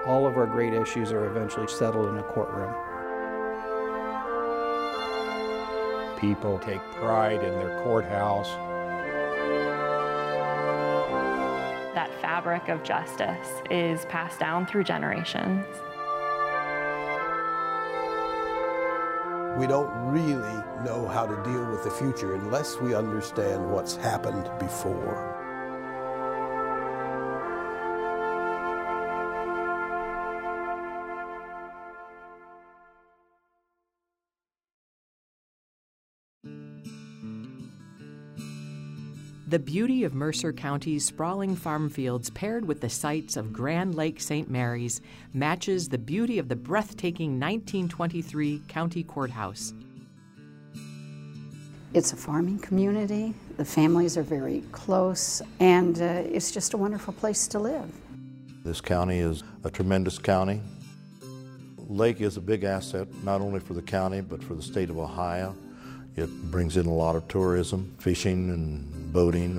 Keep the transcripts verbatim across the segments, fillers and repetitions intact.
All of our great issues are eventually settled in a courtroom. People take pride in their courthouse. That fabric of justice is passed down through generations. We don't really know how to deal with the future unless we understand what's happened before. The beauty of Mercer County's sprawling farm fields paired with the sights of Grand Lake Saint Mary's matches the beauty of the breathtaking nineteen twenty-three county courthouse. It's a farming community, the families are very close, and uh, it's just a wonderful place to live. This county is a tremendous county. Lake is a big asset, not only for the county, but for the state of Ohio. It brings in a lot of tourism, fishing and boating.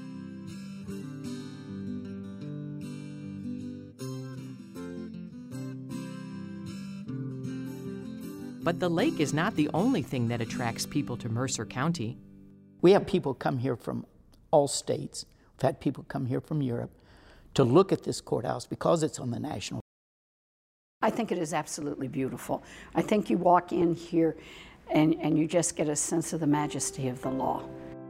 But the lake is not the only thing that attracts people to Mercer County. We have people come here from all states. We've had people come here from Europe to look at this courthouse because it's on the national. I think it is absolutely beautiful. I think you walk in here and, and you just get a sense of the majesty of the law.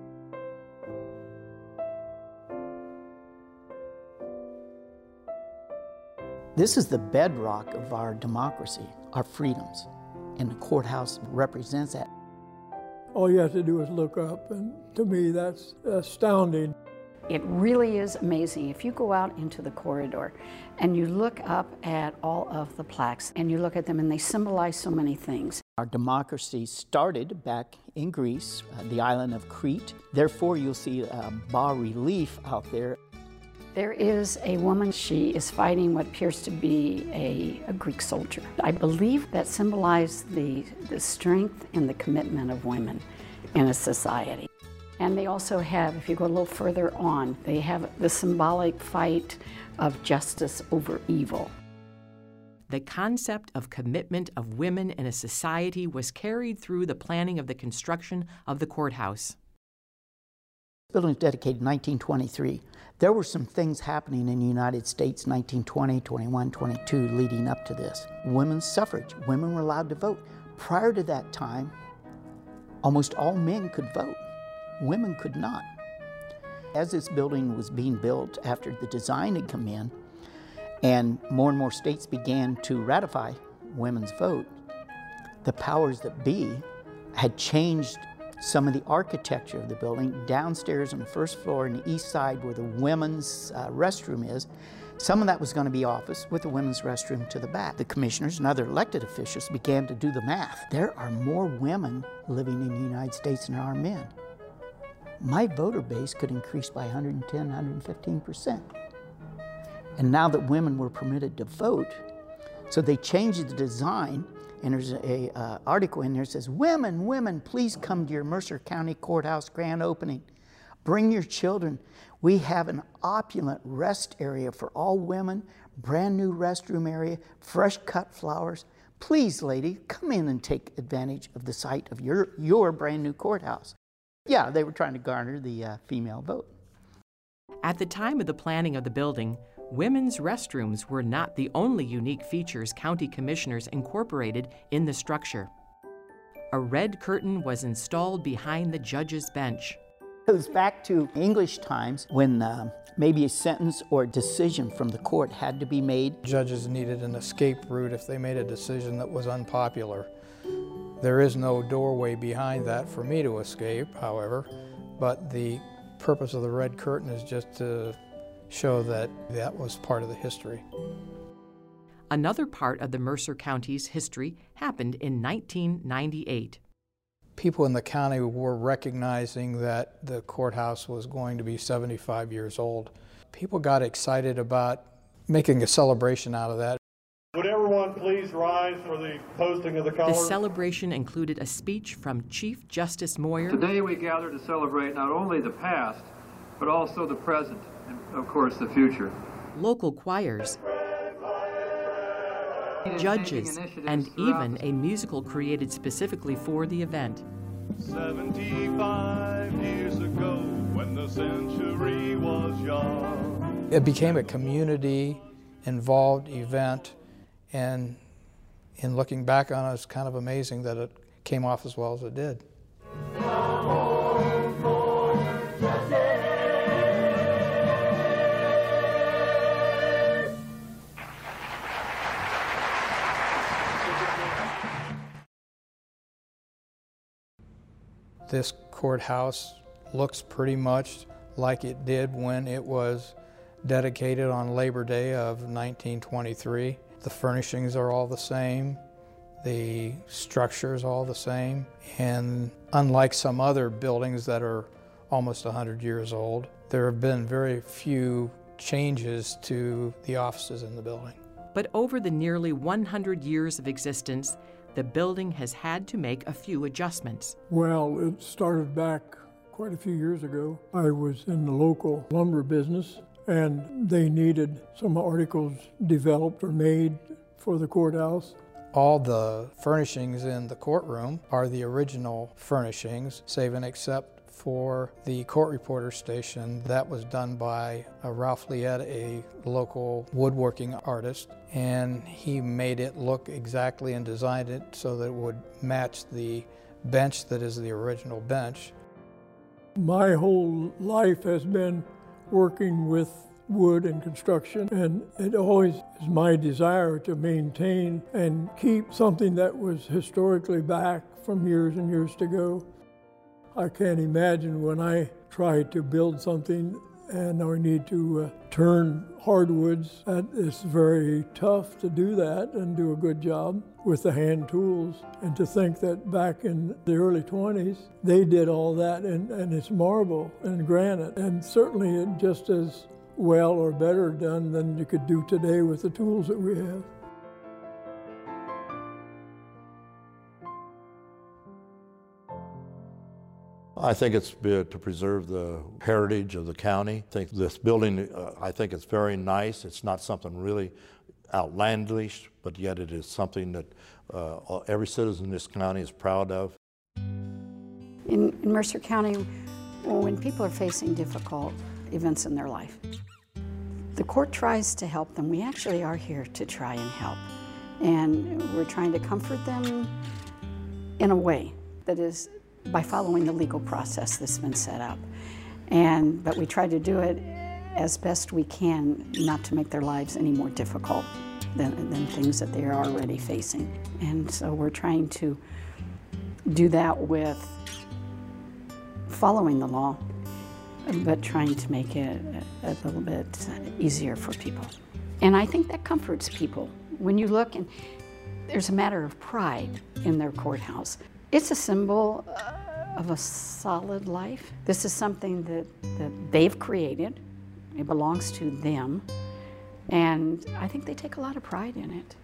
This is the bedrock of our democracy, our freedoms, and the courthouse represents that. All you have to do is look up, and to me that's astounding. It really is amazing. If you go out into the corridor and you look up at all of the plaques and you look at them and they symbolize so many things. Our democracy started back in Greece, uh, the island of Crete. Therefore, you'll see a bas-relief out there. There is a woman, she is fighting what appears to be a, a Greek soldier. I believe that symbolized the, the strength and the commitment of women in a society. And they also have, if you go a little further on, they have the symbolic fight of justice over evil. The concept of commitment of women in a society was carried through the planning of the construction of the courthouse. The building was dedicated in nineteen twenty-three. There were some things happening in the United States nineteen twenty, twenty-one, twenty-two leading up to this. Women's suffrage, women were allowed to vote. Prior to that time, almost all men could vote. Women could not. As this building was being built after the design had come in, and more and more states began to ratify women's vote, the powers that be had changed some of the architecture of the building. Downstairs on the first floor on the east side where the women's uh, restroom is, some of that was going to be office with the women's restroom to the back. The commissioners and other elected officials began to do the math. There are more women living in the United States than there are men. My voter base could increase by one hundred ten, one hundred fifteen percent. And now that women were permitted to vote, so they changed the design, and there's a uh, article in there that says, women, women, please come to your Mercer County Courthouse grand opening. Bring your children. We have an opulent rest area for all women, brand new restroom area, fresh cut flowers. Please, lady, come in and take advantage of the site of your, your brand new courthouse. Yeah, they were trying to garner the uh, female vote. At the time of the planning of the building, women's restrooms were not the only unique features county commissioners incorporated in the structure. A red curtain was installed behind the judge's bench. It was back to English times when uh, maybe a sentence or a decision from the court had to be made. Judges needed an escape route if they made a decision that was unpopular. There is no doorway behind that for me to escape, however, but the purpose of the red curtain is just to show that that was part of the history. Another part of the Mercer County's history happened in nineteen ninety-eight. People in the county were recognizing that the courthouse was going to be seventy-five years old. People got excited about making a celebration out of that. Would everyone please rise for the posting of the colors? The celebration included a speech from Chief Justice Moyer. Today we gather to celebrate not only the past, but also the present, and of course the future. Local choirs. judges, and even a musical created specifically for the event. seventy-five years ago, when the century was young. It became a community-involved event, and in looking back on it, it's kind of amazing that it came off as well as it did. This courthouse looks pretty much like it did when it was dedicated on Labor Day of nineteen twenty-three. The furnishings are all the same, the structure is all the same, and unlike some other buildings that are almost one hundred years old, there have been very few changes to the offices in the building. But over the nearly one hundred years of existence, the building has had to make a few adjustments. Well, it started back quite a few years ago. I was in the local lumber business, and they needed some articles developed or made for the courthouse. All the furnishings in the courtroom are the original furnishings, save and except for the court reporter station. That was done by uh, Ralph Liette, a local woodworking artist, and he made it look exactly and designed it so that it would match the bench that is the original bench. My whole life has been working with wood and construction, and it always is my desire to maintain and keep something that was historically back from years and years ago. I can't imagine when I try to build something and I need to uh, turn hardwoods, that it's very tough to do that and do a good job with the hand tools. And to think that back in the early twenties, they did all that, and, and it's marble and granite, and certainly it just as well or better done than you could do today with the tools that we have. I think it's to preserve the heritage of the county. I think this building, uh, I think it's very nice. It's not something really outlandish, but yet it is something that uh, every citizen in this county is proud of. In, in Mercer County, when people are facing difficult events in their life, the court tries to help them. We actually are here to try and help. And we're trying to comfort them in a way that is by following the legal process that's been set up. And, but we try to do it as best we can, not to make their lives any more difficult than, than things that they are already facing. And so we're trying to do that with following the law, but trying to make it a, a little bit easier for people. And I think that comforts people. When you look, and there's a matter of pride in their courthouse. It's a symbol of a solid life. This is something that, that they've created. It belongs to them. And I think they take a lot of pride in it.